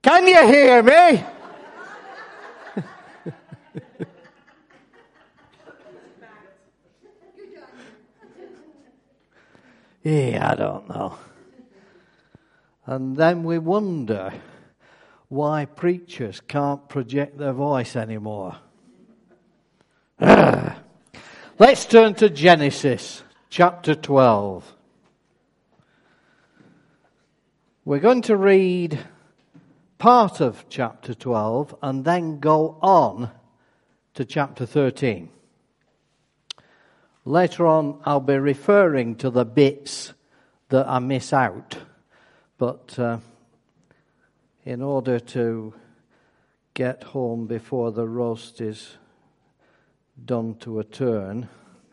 Can you hear me? Yeah, I don't know. And then we wonder why preachers can't project their voice anymore. Let's turn to Genesis chapter 12. We're going to read part of chapter 12 and then go on to chapter 13. Later on, I'll be referring to the bits that I miss out. But in order to get home before the roast is done to a turn,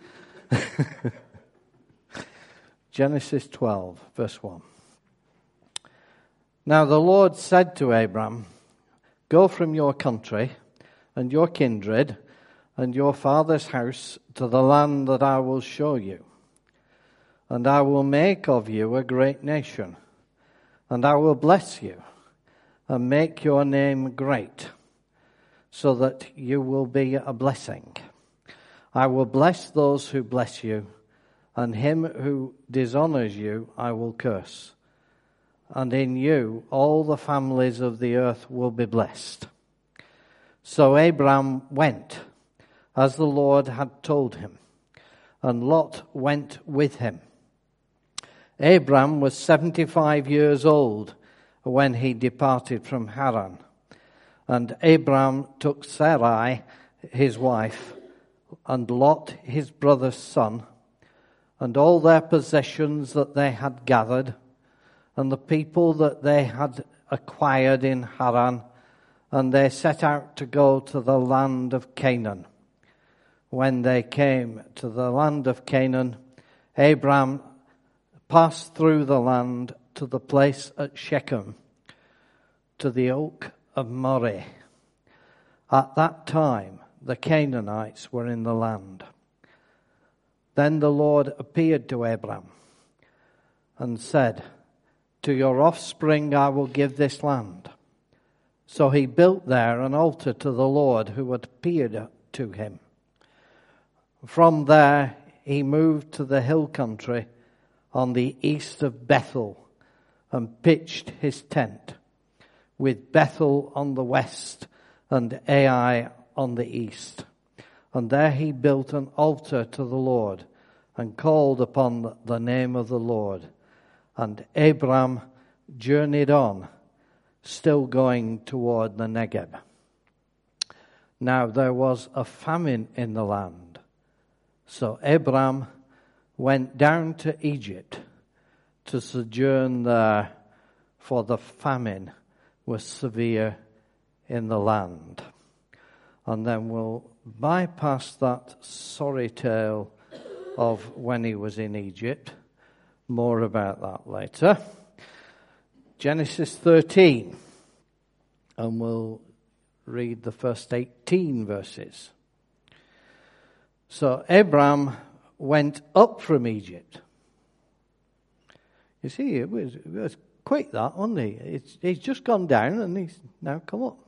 Genesis 12, verse 1. Now the Lord said to Abram, "Go from your country and your kindred and your father's house to the land that I will show you. And I will make of you a great nation, and I will bless you and make your name great, so that you will be a blessing. I will bless those who bless you, and him who dishonors you I will curse. And in you all the families of the earth will be blessed." So Abram went, as the Lord had told him, and Lot went with him. Abram was 75 years old when he departed from Haran. And Abram took Sarai, his wife, and Lot, his brother's son, and all their possessions that they had gathered, and the people that they had acquired in Haran, and they set out to go to the land of Canaan. When they came to the land of Canaan, Abram passed through the land to the place at Shechem, to the oak of Moreh. At that time, the Canaanites were in the land. Then the Lord appeared to Abram and said, "To your offspring I will give this land." So he built there an altar to the Lord who had appeared to him. From there he moved to the hill country on the east of Bethel and pitched his tent, with Bethel on the west and Ai on the east. And there he built an altar to the Lord and called upon the name of the Lord. And Abram journeyed on, still going toward the Negeb. Now there was a famine in the land. So Abram went down to Egypt to sojourn there, for the famine was severe in the land. And then we'll bypass that sorry tale of when he was in Egypt. More about that later. Genesis 13. And we'll read the first 18 verses. So Abram went up from Egypt. You see, it was quick that, wasn't he? He's just gone down and he's now come up.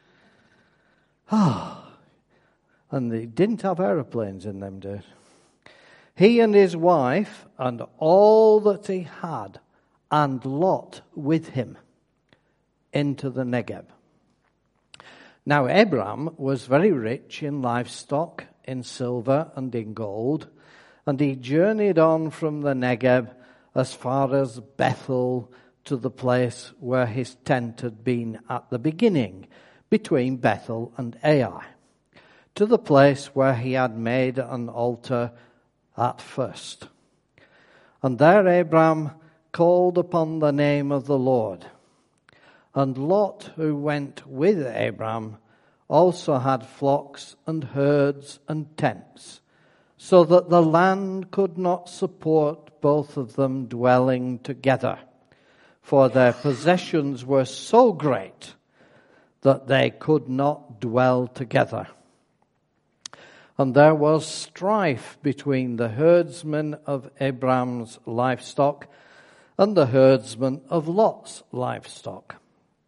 And they didn't have aeroplanes in them days. He and his wife and all that he had, and Lot with him, into the Negeb. Now Abram was very rich in livestock, in silver and in gold, and he journeyed on from the Negeb as far as Bethel, to the place where his tent had been at the beginning, between Bethel and Ai, to the place where he had made an altar at first. And there Abram called upon the name of the Lord. And Lot, who went with Abram, also had flocks and herds and tents, so that the land could not support both of them dwelling together, for their possessions were so great that they could not dwell together. And there was strife between the herdsmen of Abram's livestock and the herdsmen of Lot's livestock.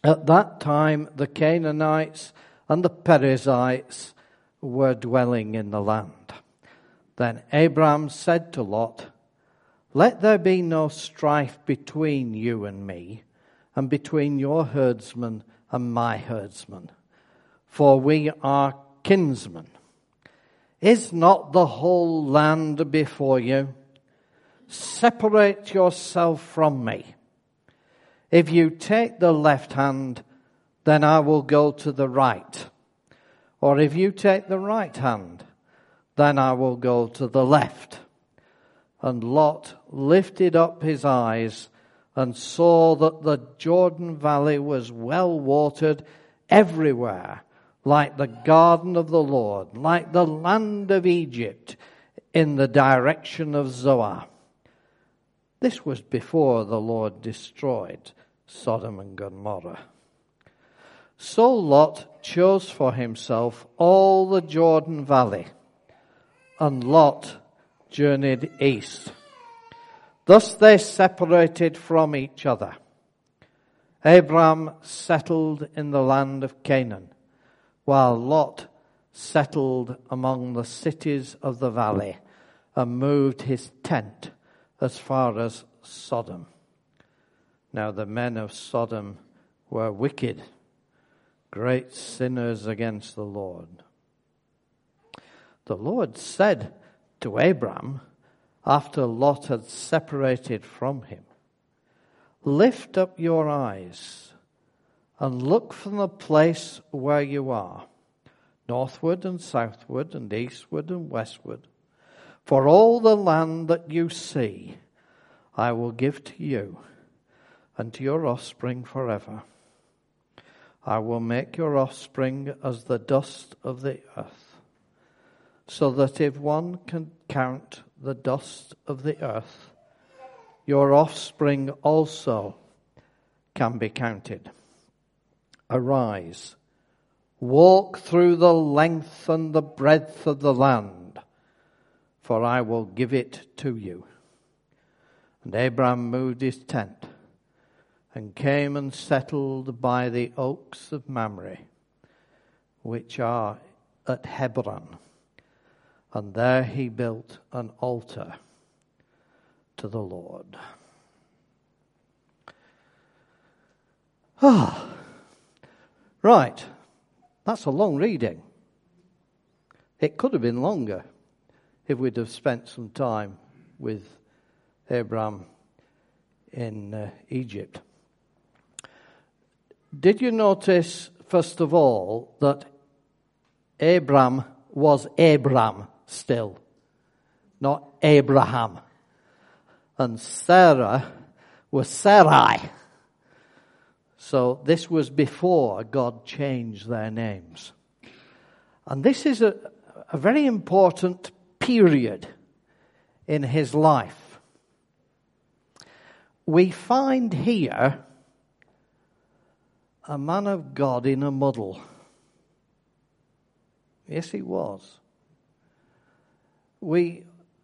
At that time, the Canaanites and the Perizzites were dwelling in the land. Then Abram said to Lot, "Let there be no strife between you and me, and between your herdsmen and my herdsmen, for we are kinsmen. Is not the whole land before you? Separate yourself from me. If you take the left hand, then I will go to the right. Or if you take the right hand, then I will go to the left." And Lot lifted up his eyes and saw that the Jordan Valley was well watered everywhere, like the garden of the Lord, like the land of Egypt, in the direction of Zoar. This was before the Lord destroyed Sodom and Gomorrah. So Lot chose for himself all the Jordan Valley, and Lot journeyed east. Thus they separated from each other. Abram settled in the land of Canaan, while Lot settled among the cities of the valley and moved his tent as far as Sodom. Now the men of Sodom were wicked, great sinners against the Lord. The Lord said to Abram, after Lot had separated from him, "Lift up your eyes and look from the place where you are, northward and southward and eastward and westward. For all the land that you see, I will give to you and to your offspring forever. I will make your offspring as the dust of the earth, so that if one can count the dust of the earth, your offspring also can be counted. Arise, walk through the length and the breadth of the land, for I will give it to you." And Abram moved his tent and came and settled by the oaks of Mamre, which are at Hebron. And there he built an altar to the Lord. Right. That's a long reading. It could have been longer if we'd have spent some time with Abram in Egypt. Did you notice, first of all, that Abram was Abram still, not Abraham? And Sarah was Sarai. So this was before God changed their names. And this is a very important period in his life. We find here a man of God in a muddle. Yes, he was. We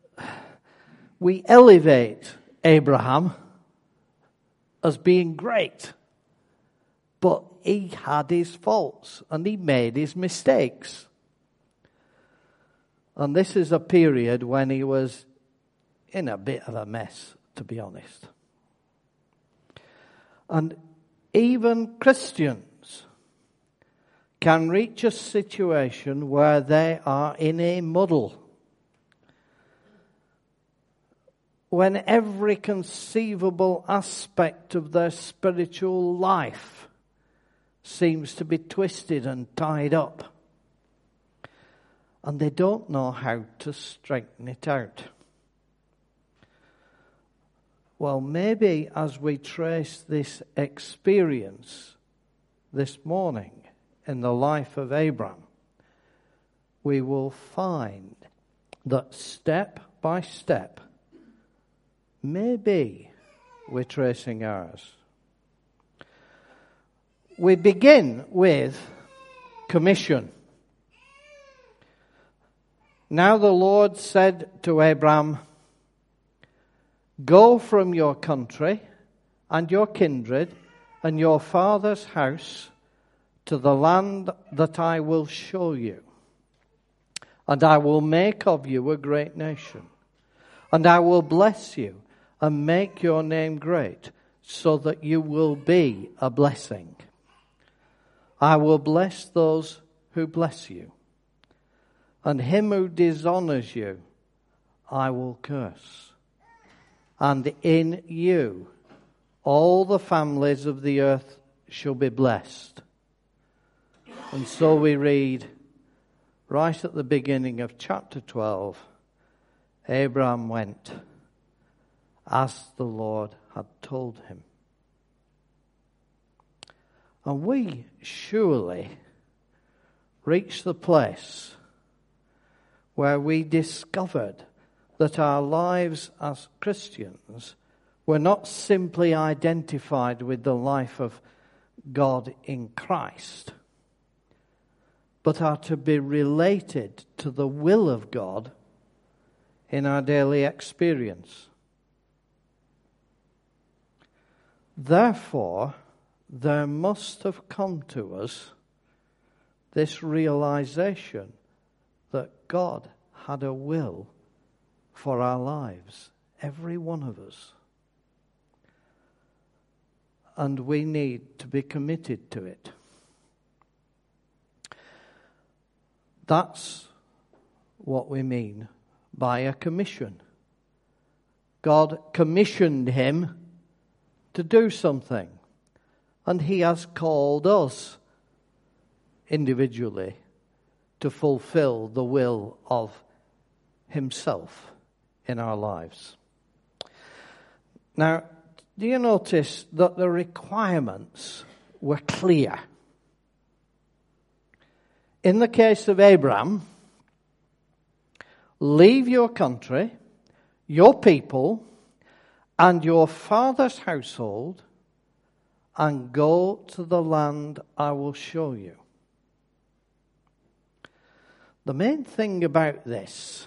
elevate Abraham as being great, but he had his faults and he made his mistakes. And this is a period when he was in a bit of a mess, to be honest. And even Christians can reach a situation where they are in a muddle, when every conceivable aspect of their spiritual life seems to be twisted and tied up, and they don't know how to straighten it out. Well, maybe as we trace this experience this morning in the life of Abram, we will find that step by step, maybe we're tracing ours. We begin with commission. Now the Lord said to Abram, "Go from your country and your kindred and your father's house to the land that I will show you. And I will make of you a great nation. And I will bless you and make your name great, so that you will be a blessing. I will bless those who bless you, and him who dishonors you I will curse. And in you all the families of the earth shall be blessed. And so we read right at the beginning of chapter 12, Abraham went as the Lord had told him. And we surely reached the place where we discovered that our lives as Christians were not simply identified with the life of God in Christ, but are to be related to the will of God in our daily experience. Therefore, there must have come to us this realization that God had a will for our lives, every one of us. And we need to be committed to it. That's what we mean by a commission. God commissioned him to do something, and he has called us individually to fulfill the will of himself in our lives. Now, do you notice that the requirements were clear? In the case of Abraham, leave your country, your people, and your father's household, and go to the land I will show you. The main thing about this,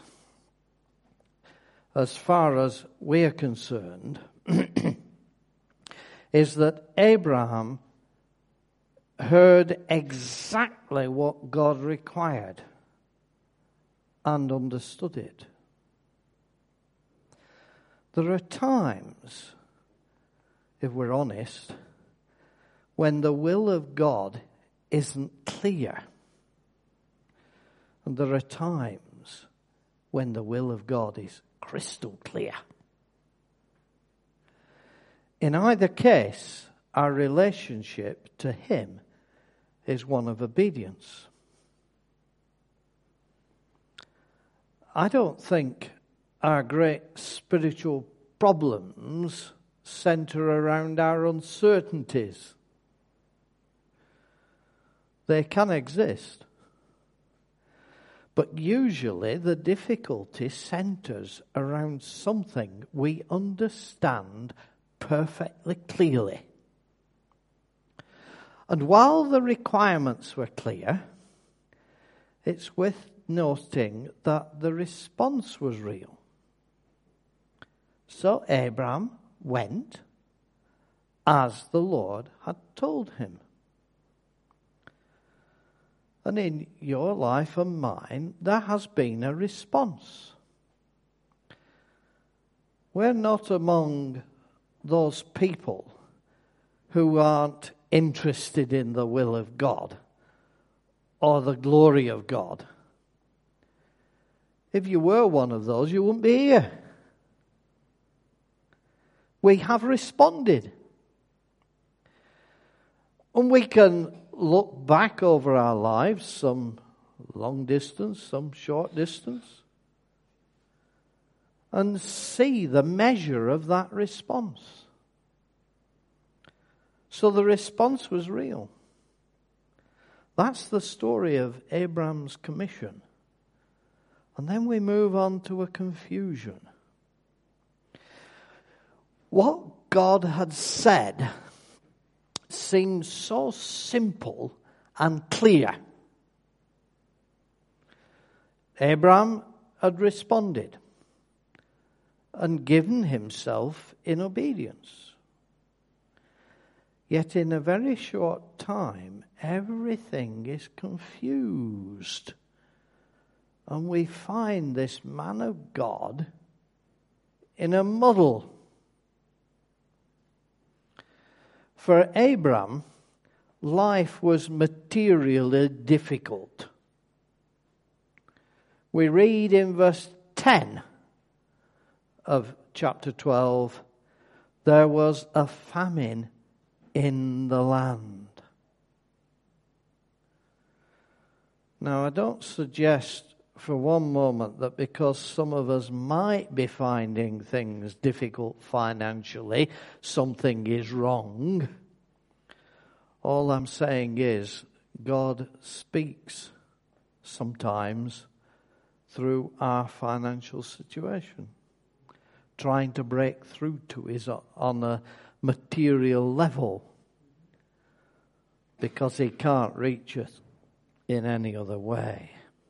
as far as we are concerned, is that Abraham heard exactly what God required and understood it. There are times, if we're honest, when the will of God isn't clear. And there are times when the will of God is crystal clear. In either case, our relationship to him is one of obedience. I don't think our great spiritual problems center around our uncertainties. They can exist. But usually the difficulty centers around something we understand perfectly clearly. And while the requirements were clear, it's worth noting that the response was real. So Abraham went as the Lord had told him. And in your life and mine, there has been a response. We're not among those people who aren't interested in the will of God or the glory of God. If you were one of those, you wouldn't be here. We have responded. And we can look back over our lives, some long distance, some short distance, and see the measure of that response. So the response was real. That's the story of Abraham's commission. And then we move on to a confusion. What God had said seemed so simple and clear. Abraham had responded and given himself in obedience. Yet in a very short time, everything is confused. And we find this man of God in a muddle. For Abram, life was materially difficult. We read in verse 10 of chapter 12, there was a famine in the land. Now, I don't suggest for one moment that because some of us might be finding things difficult financially, something is wrong. All I'm saying is God speaks sometimes through our financial situation, trying to break through to us on a material level, because he can't reach us in any other way.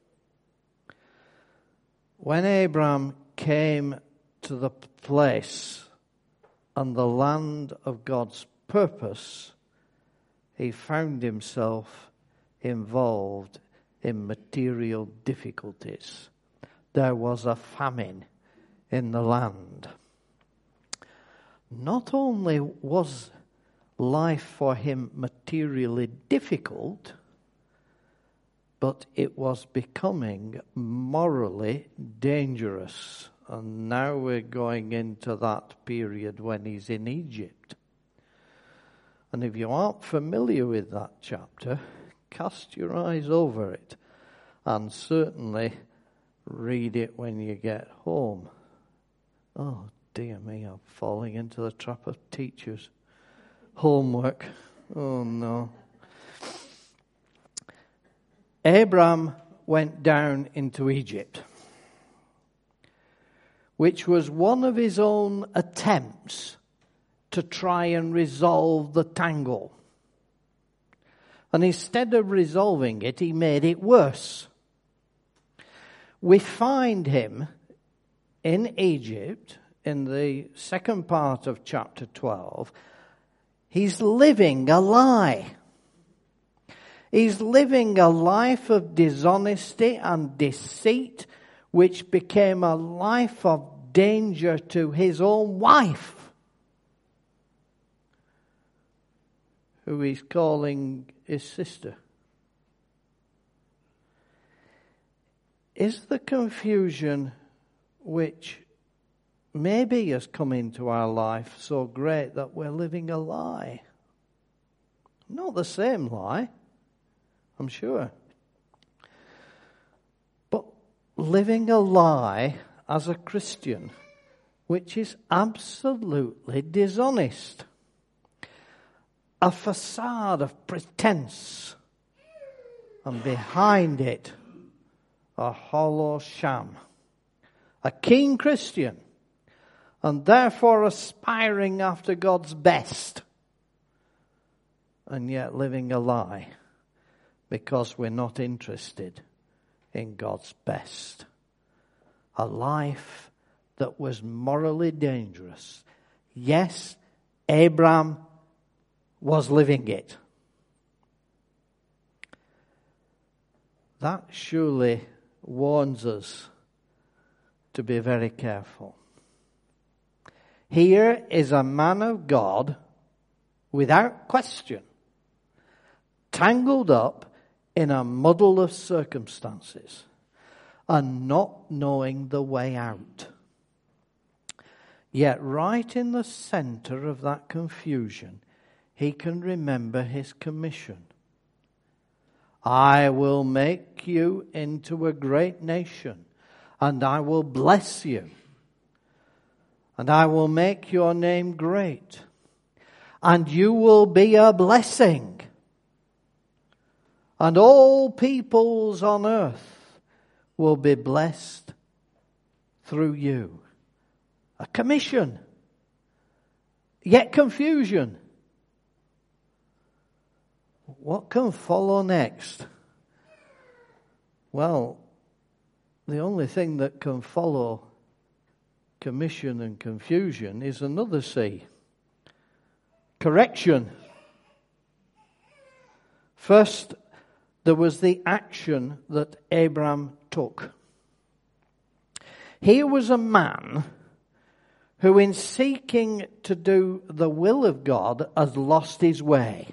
When Abraham came to the place and the land of God's purpose, he found himself involved in material difficulties. There was a famine in the land. Not only was life for him materially difficult, but it was becoming morally dangerous. And now we're going into that period when he's in Egypt. And if you aren't familiar with that chapter, cast your eyes over it and certainly read it when you get home. Oh, dear me, I'm falling into the trap of teachers. Homework. Oh, no. Abraham went down into Egypt, which was one of his own attempts to try and resolve the tangle. And instead of resolving it, he made it worse. We find him in Egypt in the second part of chapter 12. He's living a lie. He's living a life of dishonesty and deceit, which became a life of danger to his own wife, who he's calling his sister. Is the confusion which maybe has come into our life so great that we're living a lie? Not the same lie, I'm sure. But living a lie as a Christian, which is absolutely dishonest. A facade of pretense, and behind it, a hollow sham. A keen Christian, and therefore aspiring after God's best, and yet living a lie, because we're not interested in God's best. A life that was morally dangerous. Yes, Abraham was living it. That surely warns us to be very careful. Here is a man of God, without question, tangled up in a muddle of circumstances and not knowing the way out. Yet right in the center of that confusion, he can remember his commission. I will make you into a great nation, and I will bless you, and I will make your name great, and you will be a blessing, and all peoples on earth will be blessed through you. A commission, yet confusion. What can follow next? Well, the only thing that can follow commission and confusion is another C. Correction. First, there was the action that Abraham took. Here was a man who, in seeking to do the will of God, has lost his way.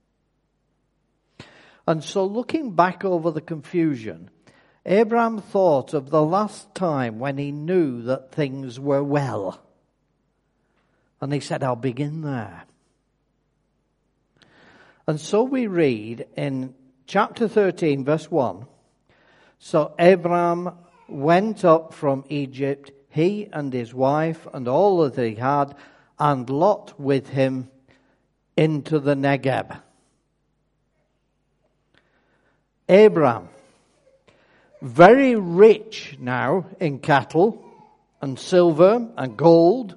And so, looking back over the confusion, Abraham thought of the last time when he knew that things were well. And he said, I'll begin there. And so we read in chapter 13, verse 1, so Abraham went up from Egypt, he and his wife and all that he had, and Lot with him, into the Negeb. Abraham, very rich now in cattle and silver and gold.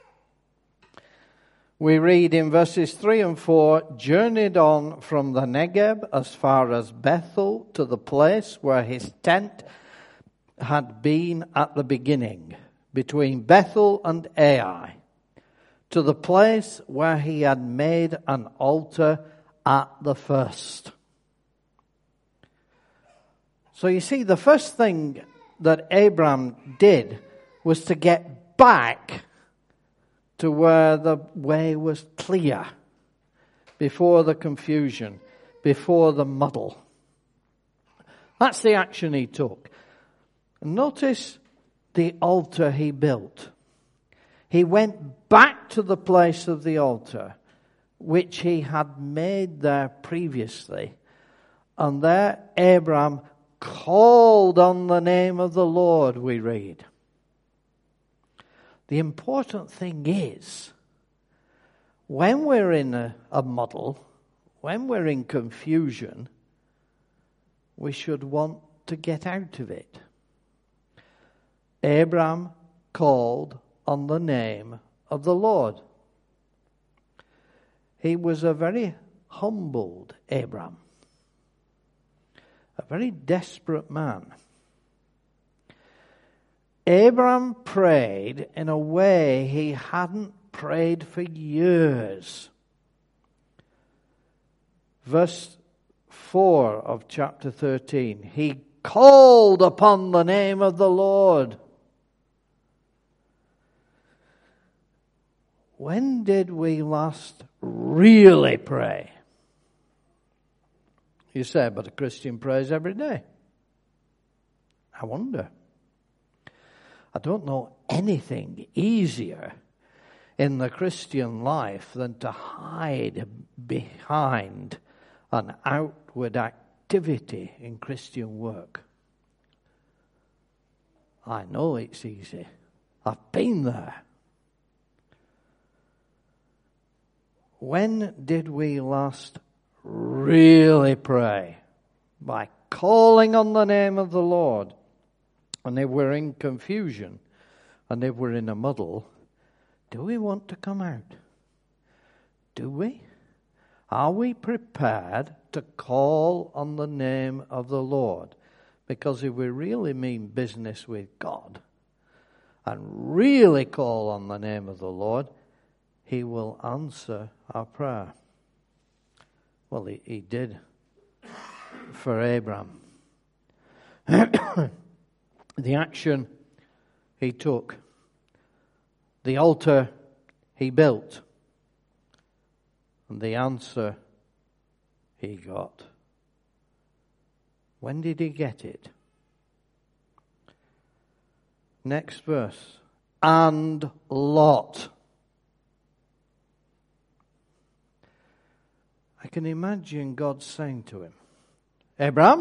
We read in verses 3 and 4, journeyed on from the Negeb as far as Bethel to the place where his tent had been at the beginning, between Bethel and Ai, to the place where he had made an altar at the first. So you see, the first thing that Abraham did was to get back to where the way was clear, before the confusion, before the muddle. That's the action he took. Notice the altar he built. He went back to the place of the altar, which he had made there previously. And there Abraham called on the name of the Lord, we read. The important thing is, when we're in a muddle, when we're in confusion, we should want to get out of it. Abraham called on the name of the Lord. He was a very humbled Abraham, a very desperate man. Abraham prayed in a way he hadn't prayed for years. Verse 4 of chapter 13, he called upon the name of the Lord. When did we last really pray? You say, but a Christian prays every day. I wonder. I don't know anything easier in the Christian life than to hide behind an outward activity in Christian work. I know it's easy. I've been there. When did we last really pray? By calling on the name of the Lord. And if we're in confusion, and if we're in a muddle, do we want to come out? Do we? Are we prepared to call on the name of the Lord? Because if we really mean business with God, and really call on the name of the Lord, He will answer our prayer. Well, he did for Abraham. The action he took, the altar he built, and the answer he got. When did he get it? Next verse. And Lot. I can imagine God saying to him, Abraham,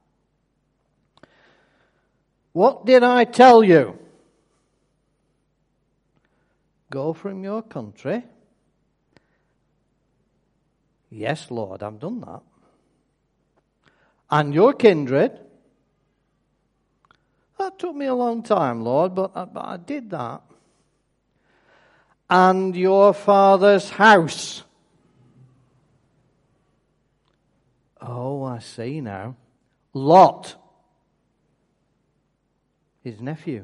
what did I tell you? Go from your country. Yes, Lord, I've done that. And your kindred. That took me a long time, Lord, but I did that. And your father's house. Oh, I see now. Lot, his nephew,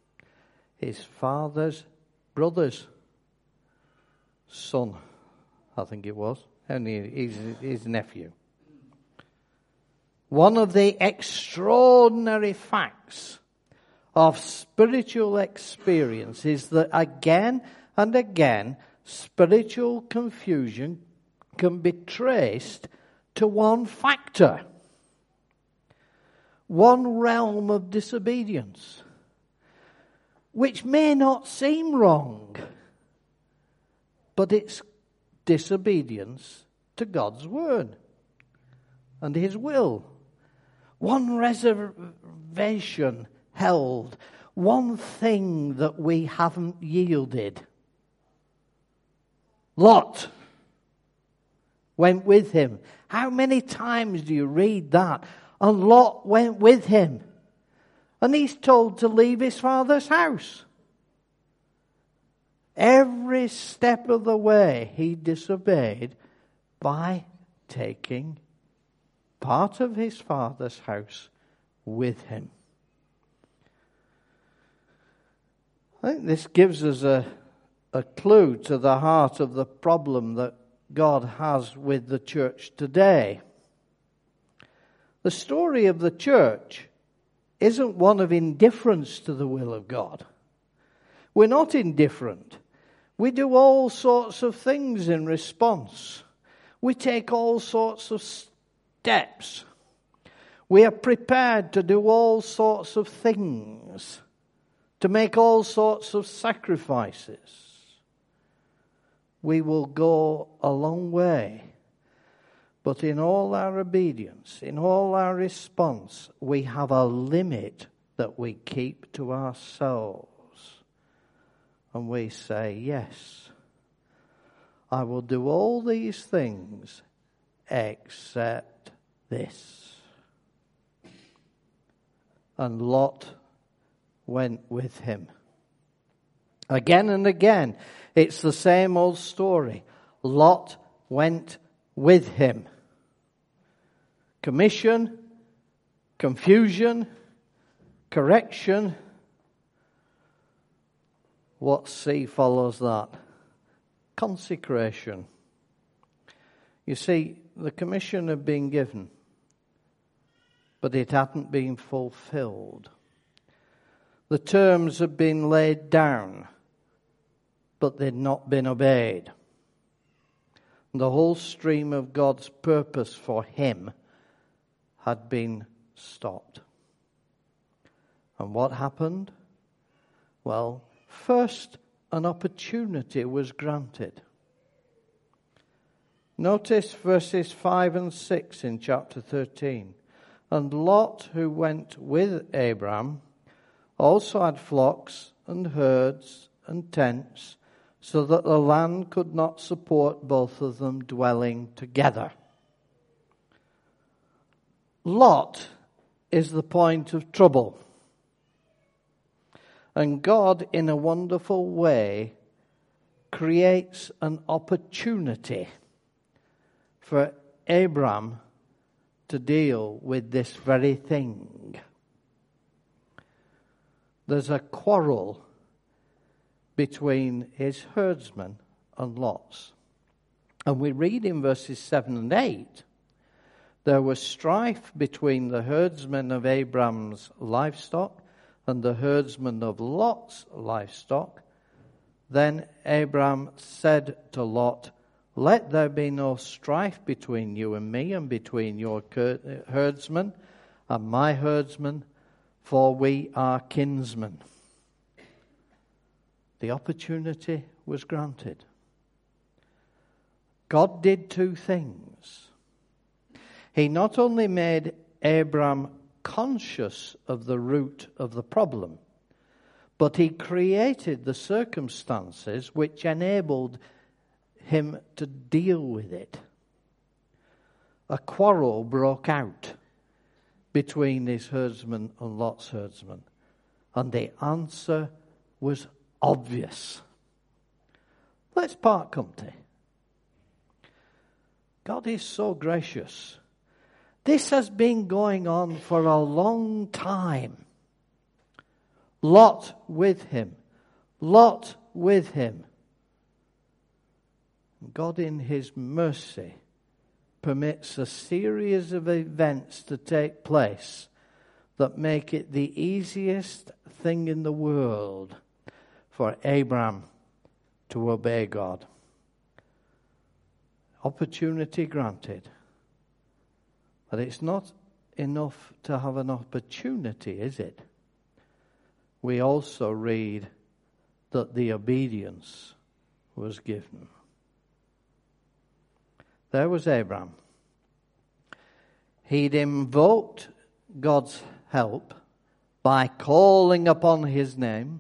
his father's brother's son. I think it was, and his nephew. One of the extraordinary facts of spiritual experience is that again and again, spiritual confusion can be traced to one factor, one realm of disobedience, which may not seem wrong, but it's disobedience to God's word and his will. One reservation held, one thing that we haven't yielded. Lot went with him. How many times do you read that? And Lot went with him. And he's told to leave his father's house. Every step of the way he disobeyed by taking part of his father's house with him. I think this gives us a clue to the heart of the problem that God has with the church today. The story of the church isn't one of indifference to the will of God. We're not indifferent. We do all sorts of things in response. We take all sorts of steps. We are prepared to do all sorts of things, to make all sorts of sacrifices. We will go a long way. But in all our obedience, in all our response, we have a limit that we keep to ourselves. And we say, yes, I will do all these things except this. And Lot went with him. Again and again, it's the same old story. Lot went with him. Commission, confusion, correction. What C follows that? Consecration. You see, the commission had been given, but it hadn't been fulfilled. The terms had been laid down, but they'd not been obeyed. The whole stream of God's purpose for him had been stopped. And what happened? Well, first, an opportunity was granted. Notice verses 5 and 6 in chapter 13. And Lot, who went with Abram, also had flocks and herds and tents, so that the land could not support both of them dwelling together. Lot is the point of trouble. And God, in a wonderful way, creates an opportunity for Abram to deal with this very thing. There's a quarrel between his herdsmen and Lot's. And we read in verses 7 and 8, there was strife between the herdsmen of Abram's livestock and the herdsmen of Lot's livestock. Then Abram said to Lot, let there be no strife between you and me, and between your herdsmen and my herdsmen, for we are kinsmen. The opportunity was granted. God did two things. He not only made Abram conscious of the root of the problem, but he created the circumstances which enabled him to deal with it. A quarrel broke out between his herdsman and Lot's herdsman, and the answer was obvious. Let's part company. God is so gracious. This has been going on for a long time. Lot with him. Lot with him. God in his mercy permits a series of events to take place that make it the easiest thing in the world for Abraham to obey God. Opportunity granted. But it's not enough to have an opportunity, is it? We also read that the obedience was given. There was Abraham. He'd invoked God's help by calling upon his name,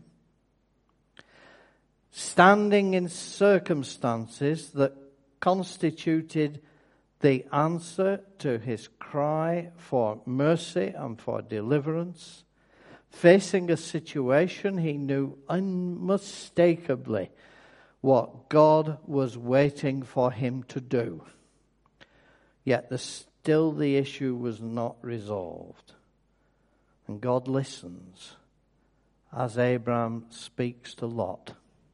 standing in circumstances that constituted the answer to his cry for mercy and for deliverance, facing a situation he knew unmistakably what God was waiting for him to do. Yet still the issue was not resolved. And God listens as Abraham speaks to Lot.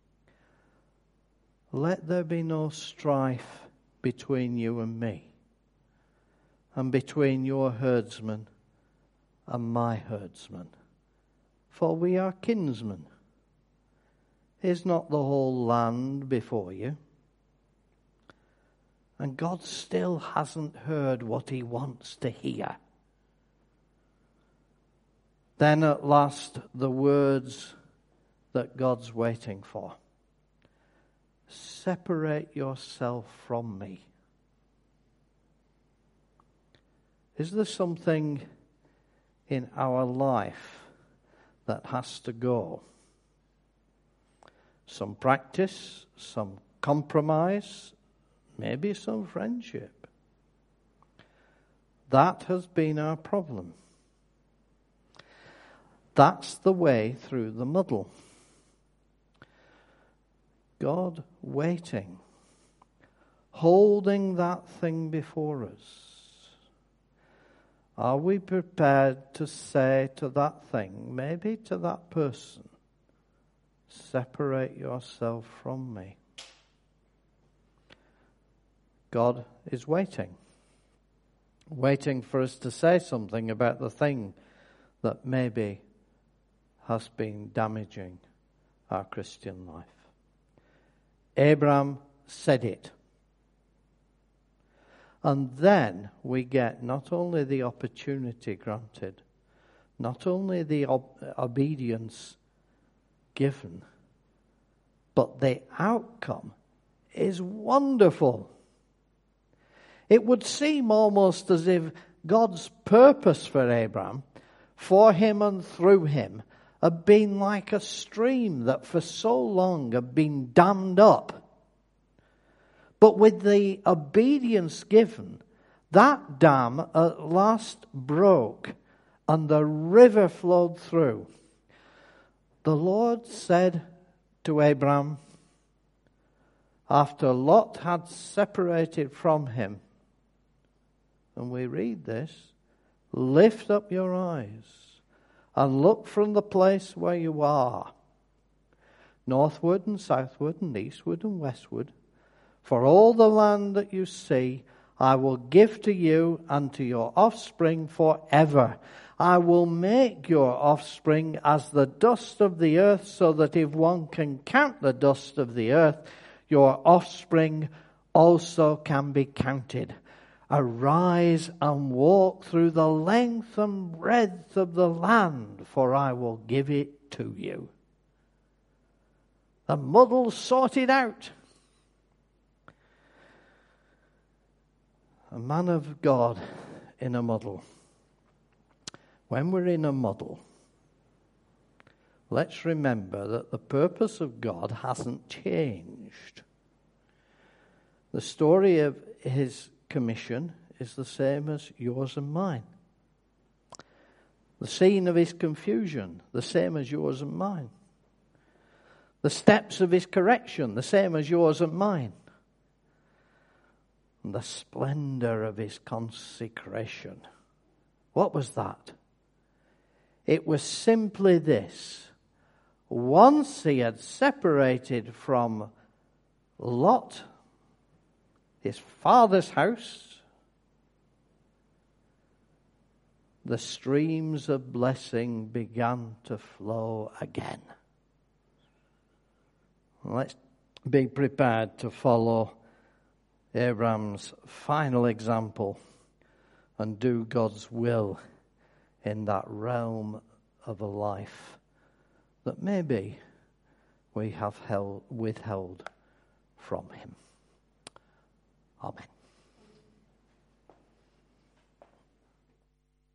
Let there be no strife between you and me, and between your herdsmen and my herdsmen, for we are kinsmen. Is not the whole land before you? And God still hasn't heard what he wants to hear. Then at last the words that God's waiting for. Separate yourself from me. Is there something in our life that has to go? Some practice, some compromise, maybe some friendship. That has been our problem. That's the way through the muddle. God waiting, holding that thing before us. Are we prepared to say to that thing, maybe to that person, separate yourself from me? God is waiting for us to say something about the thing that maybe has been damaging our Christian life. Abraham said it. And then we get not only the opportunity granted, not only the obedience given, but the outcome is wonderful. It would seem almost as if God's purpose for Abraham, for him and through him, had been like a stream that for so long had been dammed up. But with the obedience given, that dam at last broke and the river flowed through. The Lord said to Abraham, after Lot had separated from him, and we read this, lift up your eyes and look from the place where you are, northward and southward and eastward and westward, for all the land that you see, I will give to you and to your offspring forever. I will make your offspring as the dust of the earth, so that if one can count the dust of the earth, your offspring also can be counted. Arise and walk through the length and breadth of the land, for I will give it to you. The muddle's sorted out. A man of God in a muddle. When we're in a muddle, let's remember that the purpose of God hasn't changed. The story of his commission is the same as yours and mine. The scene of his confusion, the same as yours and mine. The steps of his correction, the same as yours and mine. And the splendor of his consecration. What was that? It was simply this. Once he had separated from Lot his father's house, the streams of blessing began to flow again. Let's be prepared to follow Abraham's final example and do God's will in that realm of a life that maybe we have withheld from him. Amen.